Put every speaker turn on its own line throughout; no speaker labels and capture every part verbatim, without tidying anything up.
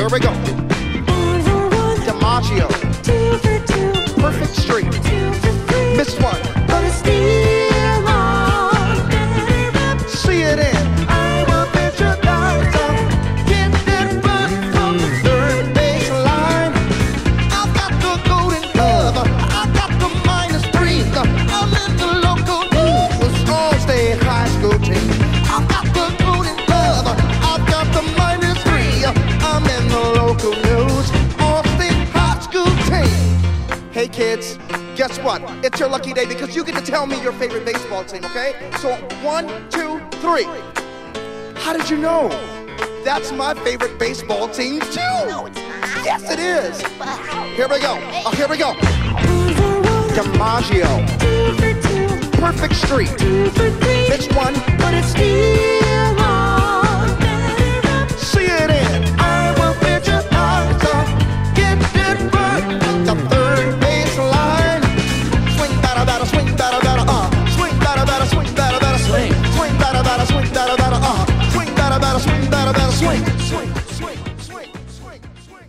Here we go.
One for one.
DiMaggio.
Two for two.
Perfect Street.
Two for three.
Missed one.
But it's still on.
See it in. I will bet your lights up. Get that run from the third baseline. I've got the golden glove. I've got the minus three. I'm in the local news. All-state high school team. I've got the golden glove. I've got the minus three. I'm in the local news. All-state high school team. Hey kids, guess what? It's your lucky day because you get to tell me your favorite baseball team, okay? So one, two, three. How did you know? That's my favorite baseball team too.
No, it's not.
Yes, it is.
Wow.
Here we go. Oh, here we go.
One for one.
DiMaggio.
Two for two.
Perfect Street.
Two for three.
Missed one.
But it's still on.
See it in. I will bet your eyes up. Get it right. The third baseline. Swing, batter, batter, swing, batter, batter, uh. Swing, batter, batter, swing, batter, batter, swing. Swing, batter, batter, swing, batter, batter, uh. Swing, batter, batter, swing, batter, batter, swing. Swing, swing, swing, swing, swing,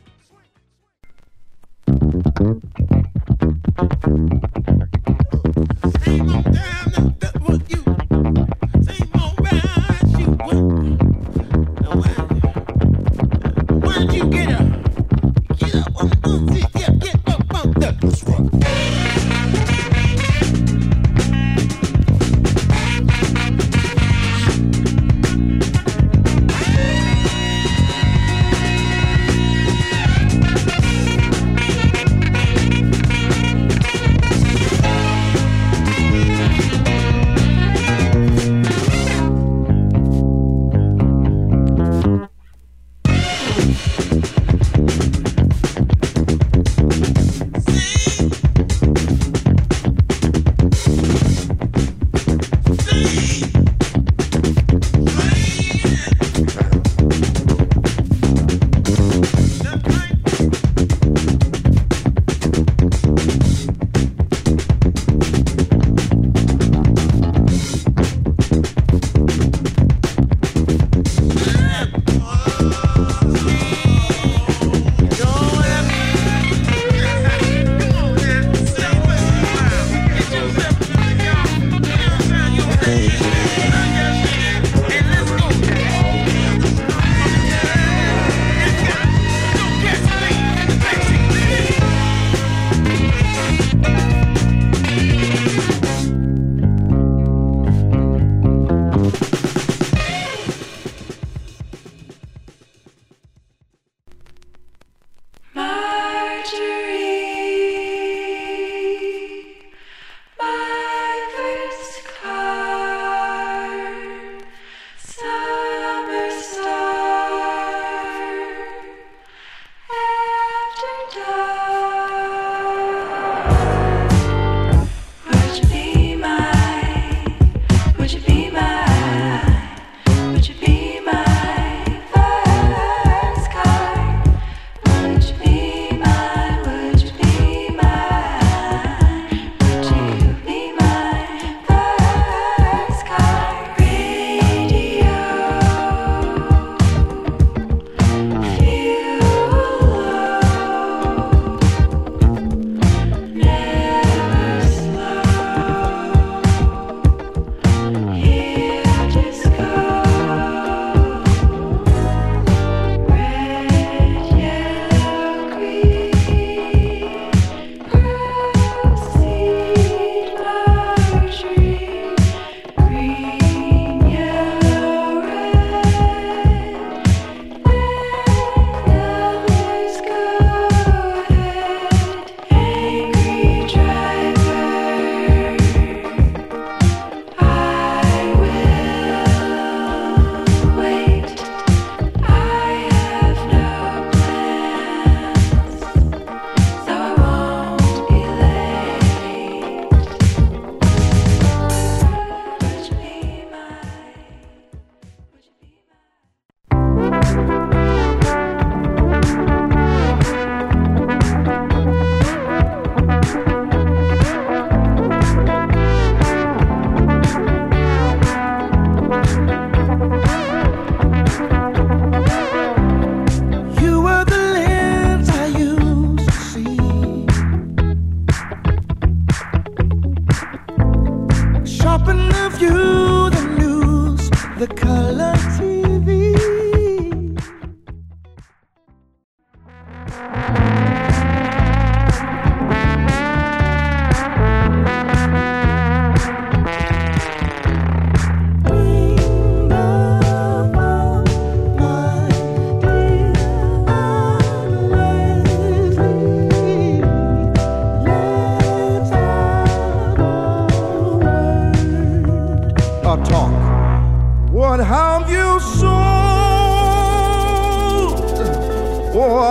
Same old time, that's what you. Same old ride you went. Now why, why don't you get up? Get up on the get, get up on the. That's right.
Would you be my, would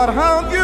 how you